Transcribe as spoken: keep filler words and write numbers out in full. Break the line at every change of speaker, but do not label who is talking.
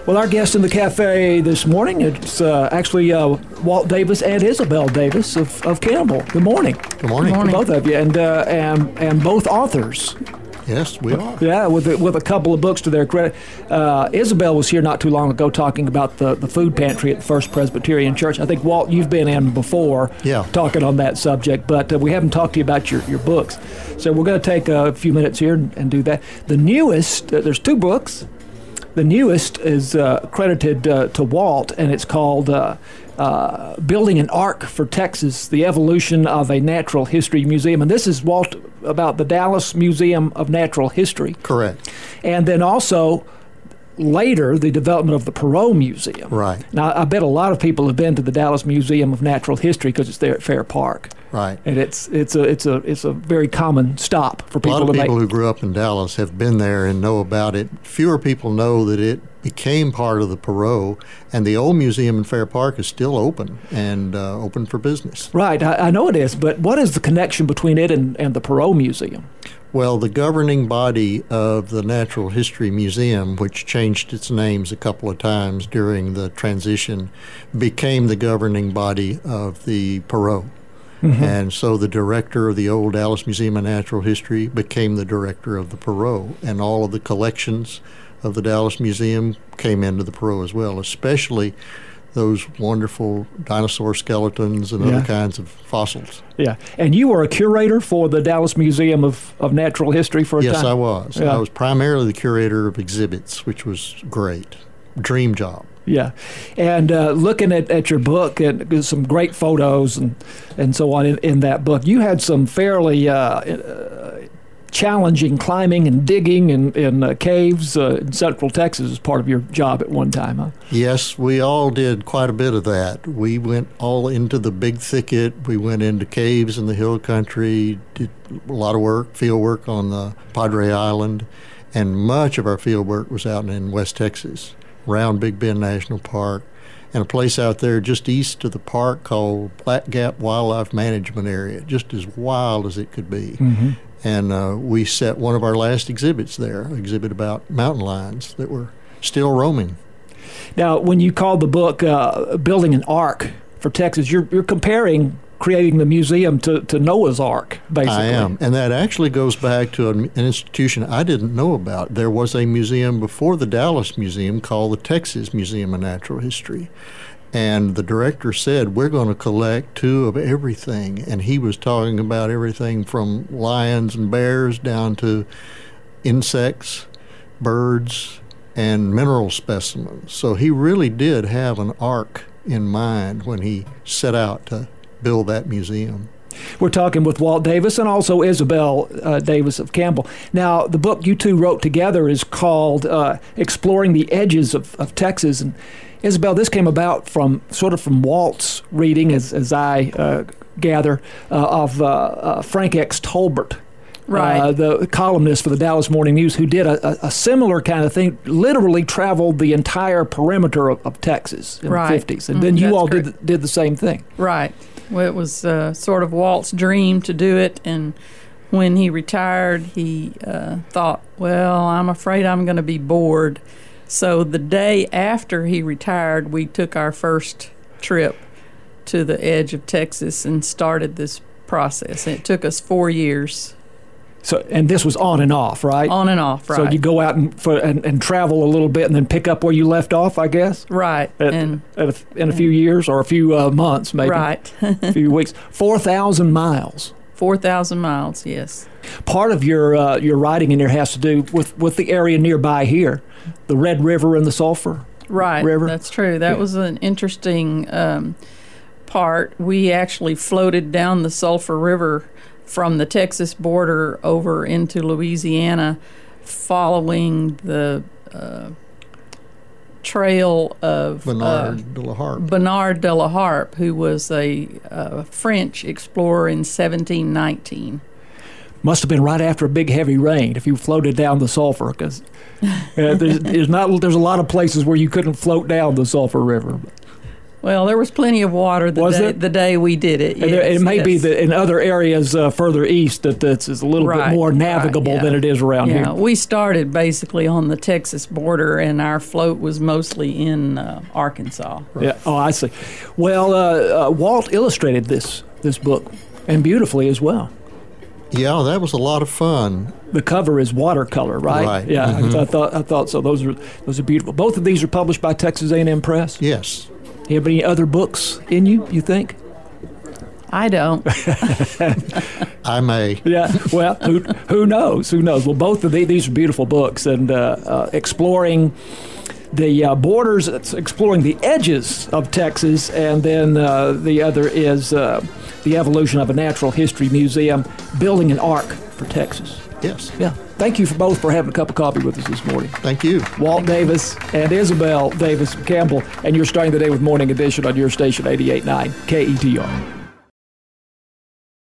Well, our guest in the cafe this morning, it's uh, actually uh, Walt Davis and Isabel Davis of, of Campbell. Good morning.
Good morning.
Good morning. To both of you, and, uh, and, and both authors.
Yes, we are.
Yeah, with a, with a couple of books to their credit. Uh, Isabel was here not too long ago talking about the, the food pantry at First Presbyterian Church. I think, Walt, you've been in before
yeah.
talking on that subject, but uh, we haven't talked to you about your, your books. So we're going to take a few minutes here and, and do that. The newest, uh, there's two books. The newest is uh, credited uh, to Walt, and it's called uh, uh, Building an Ark for Texas, The Evolution of a Natural History Museum. And this is, Walt, about the Dallas Museum of Natural History.
Correct.
And then also, later, the development of the Perot Museum.
Right.
Now, I bet a lot of people have been to the Dallas Museum of Natural History because it's there at Fair Park.
Right.
And it's it's a it's a it's a very common stop for people
to make. A lot of
to
people
make.
who grew up in Dallas have been there and know about it. Fewer people know that it became part of the Perot, and the old museum in Fair Park is still open and uh, open for business.
Right, I, I know it is, but what is the connection between it and, and the Perot Museum?
Well, the governing body of the Natural History Museum, which changed its names a couple of times during the transition, became the governing body of the Perot. Mm-hmm. And so the director of the old Dallas Museum of Natural History became the director of the Perot, and all of the collections of the Dallas Museum came into the Perot as well, especially those wonderful dinosaur skeletons and yeah. other kinds of fossils.
Yeah, and you were a curator for the Dallas Museum of, of Natural History for a
yes,
time?
Yes, I was. Yeah. I was primarily the curator of exhibits, which was great. Dream job.
Yeah, and uh, looking at, at your book, and some great photos and, and so on in, in that book, you had some fairly uh, uh, challenging climbing and digging in, in uh, caves uh, in Central Texas as part of your job at one time, huh?
Yes, we all did quite a bit of that. We went all into the big thicket. We went into caves in the hill country, did a lot of work, field work on the Padre Island, and much of our field work was out in West Texas, around Big Bend National Park, and a place out there just east of the park called Platte Gap Wildlife Management Area, just as wild as it could be. Mm-hmm. And uh, we set one of our last exhibits there, an exhibit about mountain lions that were still roaming.
Now, when you called the book uh, Building an Ark for Texas, you're, you're comparing creating the museum to, to Noah's Ark, basically.
I am, and that actually goes back to an, an institution I didn't know about. There was a museum before the Dallas Museum called the Texas Museum of Natural History, and the director said, we're going to collect two of everything, and he was talking about everything from lions and bears down to insects, birds, and mineral specimens. So he really did have an ark in mind when he set out to build that museum.
We're talking with Walt Davis and also Isabel uh, Davis of Campbell. Now, the book you two wrote together is called uh, Exploring the Edges of, of Texas. And Isabel, this came about from sort of from Walt's reading, as, as I uh, gather, uh, of uh, uh, Frank X. Tolbert.
Right.
Uh, the columnist for the Dallas Morning News, who did a, a, a similar kind of thing, literally traveled the entire perimeter of, of Texas in
right.
the fifties. And
mm,
then you all
correct.
did, did the same thing.
Right. Well, it was uh, sort of Walt's dream to do it, and when he retired, he uh, thought, well, I'm afraid I'm going to be bored. So the day after he retired, we took our first trip to the edge of Texas and started this process. And it took us four years.
So, and this was on and off, right?
On and off, right.
So you go out and, for, and and travel a little bit and then pick up where you left off, I guess?
Right.
At,
and,
at a, in a few years or a few uh, months, maybe.
Right.
A few weeks. four thousand miles.
four thousand miles, yes.
Part of your uh, your writing in there has to do with, with the area nearby here, the Red River and the Sulphur
right,
River.
That's true. That yeah. was an interesting um, part. We actually floated down the Sulphur River from the Texas border over into Louisiana, following the uh, trail of
Bernard
uh,
de la Harpe.
Bernard de la Harpe, who was a uh, French explorer in seventeen nineteen.
Must have been right after a big heavy rain if you floated down the Sulphur, because uh, there's, there's not there's a lot of places where you couldn't float down the Sulphur River.
Well, there was plenty of water the
Was
day
it?
the day we did it.
And there-
yes,
it may be
yes.
that in other areas uh, further east that it's is a little
Right,
bit more
right,
navigable
yeah.
than it is around
Yeah,
here.
we started basically on the Texas border, and our float was mostly in uh, Arkansas.
Yeah. Oh, I see. Well, uh, uh, Walt illustrated this this book, and beautifully as well.
Yeah, that was a lot of fun.
The cover is watercolor, right?
Right.
Yeah,
Mhm.
I, I thought I thought so. Those are those are beautiful. Both of these are published by Texas A and M Press.
Yes.
You have any other books in you? You think?
I don't.
I may.
Yeah. Well, who who knows? Who knows? Well, both of these these are beautiful books, and uh, uh, exploring the uh, borders, it's exploring the edges of Texas, and then uh, the other is uh, the evolution of a natural history museum, building an ark for Texas.
Yes.
Yeah. Thank you for both for having a cup of coffee with us this morning.
Thank you.
Walt Davis and Isabel Davis Campbell, and you're starting the day with Morning Edition on your station eighty-eight point nine K E T R.